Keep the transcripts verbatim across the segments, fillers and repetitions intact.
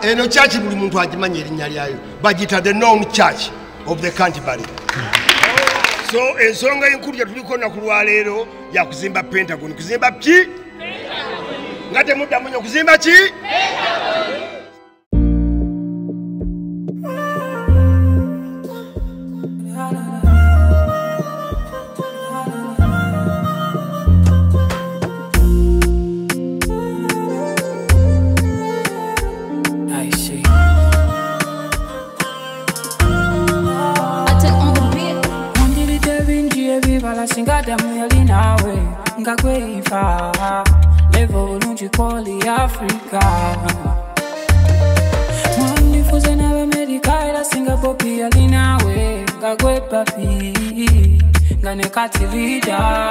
eno church buli muntu agimanya erinnya lyayo bagita the known church of the Canterbury. So ensonga enkulu gye tuliko naku lwaleero ya kuzimba Pentagon. Kuzimba ki? Pentagon. Nga temuddamu nnyo kuzimba ki? Pentagon. Singada muyali nawe ngakwefa level lunji kwali Africa mwanifuze nawe America ila Singapore pia linawe ngakwepa pi ngane katilida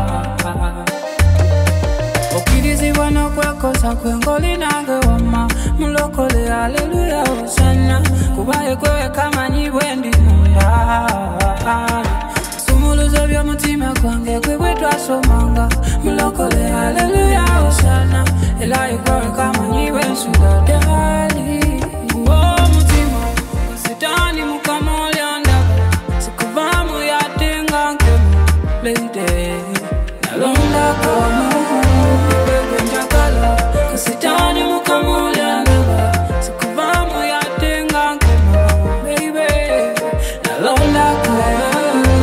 okirizi wana kwekosa kwengoli nange wama mulokole haleluya osana kubaye kwewe kama nyibwendi munda Sumuluza vya mutima kwange kwewe twasomanga mulokole haleluya osana elaye kwewe kama nyiwe nsudadali oh mutima kasitani mukamole andaba sikuvamu yatenga nkemu lady nalonda kama kwewe njakala kasitani mukamole andaba sikuvamu yatenga nkemu baby nalonda kwewe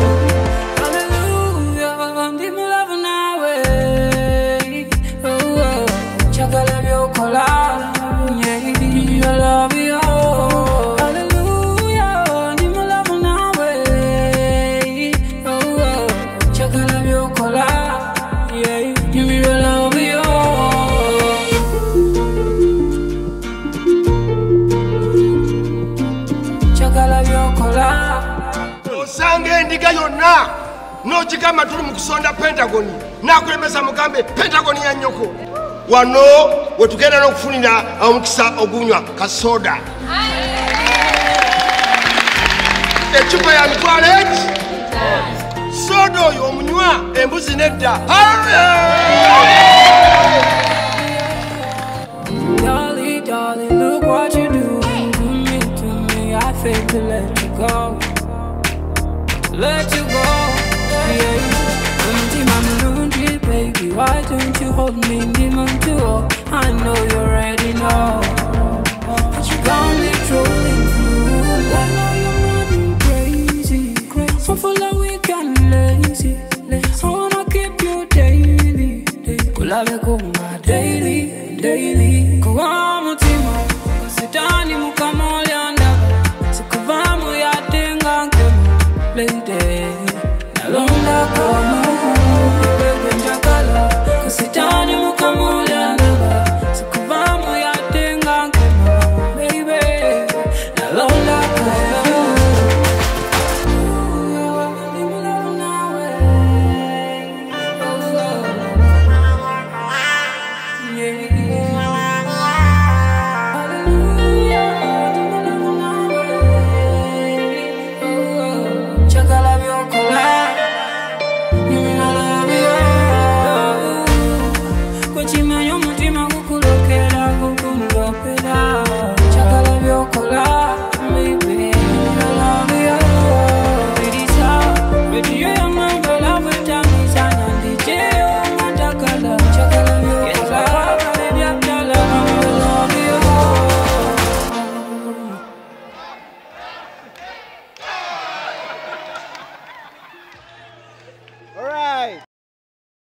Ndiga yonna no chikama tuli mukusonda Pentagon nakulemesa mugambe Pentagon ya nyoko wano wetugenda n'okufunira omukisa ogunywa kasoda echupa ya mitwalo eki soda oyo omunywa embuzi nedda Dolly, dolly, look what you doing to me, to me. I feel to let you go. Let you go, yeah. Baby, why don't you hold me, demon too? I know you already know.